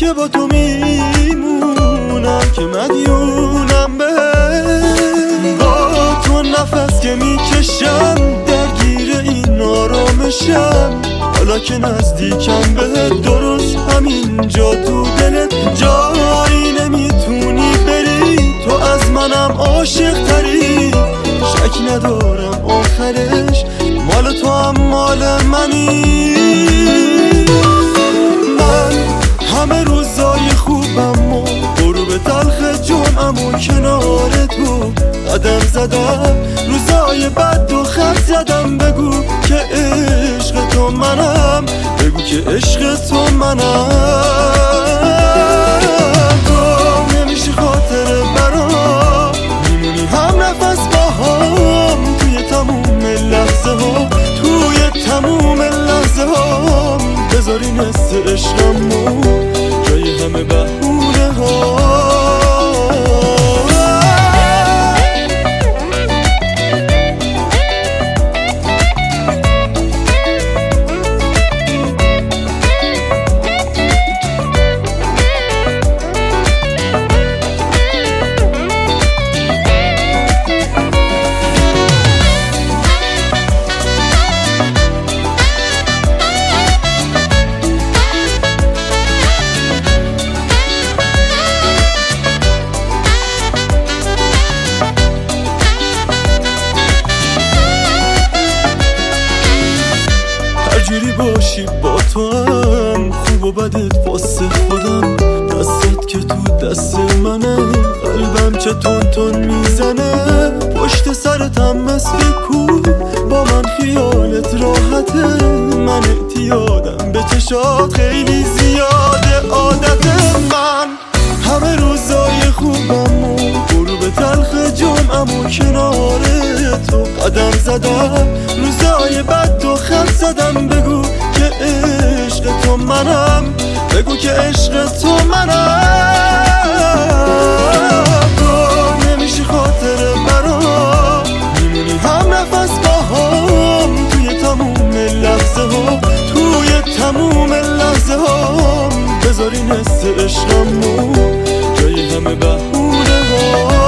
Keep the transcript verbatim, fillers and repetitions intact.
همیشه با تو میمونم که مدیونم به با تو نفس که میکشم درگیر این آرامشم. حالا که نزدیکم بهت درست همینجا تو دلت جایی نمیتونی بری. تو از منم عاشق تری، شک ندارم آخرش مال تو هم مال منی. من همه روزای خوبم و غروب تلخ جمعم و کنار تو قدم زدم. روزای بد و خط زدم. بگو که عشق تو منم، بگو که عشق تو منم. تو نمیشه خاطره برام، میمونی هم نفس با هم توی تموم لحظه ها، توی تموم لحظه ها. بذاری نصف عشقمو جای همه بهونه ها. جوری باشی با تو هم خوب و بدت واسه خودم. دستت که تو دست منه، قلبم چه تون تون میزنه. پشت سرتم مثل کو، با من خیالت راحته. من اعتیادم به چشات خیلی زیاده عادت من. همه روزای خوبم و غروب تلخ جمعم و کنار تو قدم زدم. روزای بد و خط زدم. بگو که عشق تو منم، بگو که عشق تو منم. تو نمیشه خاطره برام، میمونی هم نفس با هم توی تموم لحظه ها، توی تموم لحظه ها. بذاری نصف عشقمو جای همه بهونه ها.